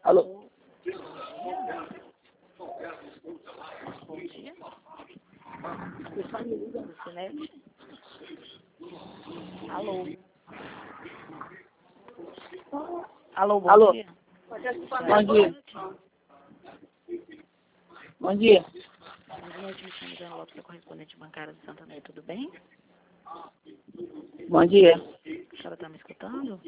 Alô? Bom dia. Lucinete? Alô? Alô, bom Alô? dia. Bom dia. Bom dia. Lucinete, me chamo Jean Lopes, sou correspondente bancária de Santander, tudo bem? Bom dia. A senhora está me escutando?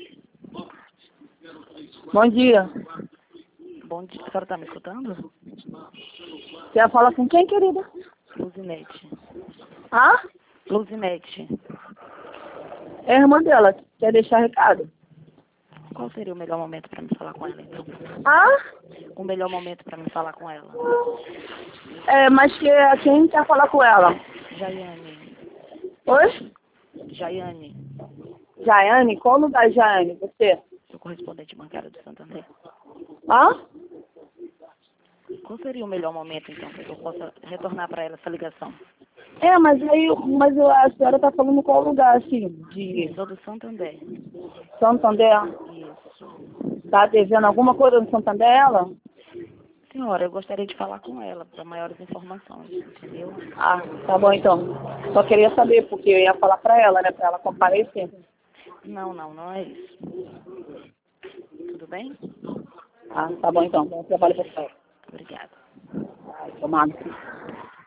Bom dia. Bom dia. A senhora está me escutando? Você ia falar com quem, querida? Lucinete. Ah? Lucinete, É a irmã dela. Quer deixar recado? qual seria o melhor momento para me falar com ela, então? Ah? O melhor momento para me falar com ela? É, mas quem quer falar com ela? Jaiane. Oi? Jaiane, Jaiane? Qual lugar, Jaiane? Você? sou correspondente bancária de Santander. Ah? Qual seria o melhor momento, então, para que eu possa retornar para ela essa ligação? É, mas a senhora tá falando qual lugar, assim? De Sou do Santander. Santander? Isso. Tá devendo alguma coisa no Santander, ela? Senhora, eu gostaria de falar com ela para maiores informações, entendeu? Ah, tá bom então. Só queria saber, porque eu ia falar pra ela, né? Pra ela comparecer. Não é isso. Tudo bem? Ah, tá bom então. Bom trabalho pra você. Obrigada. Ai, tomado.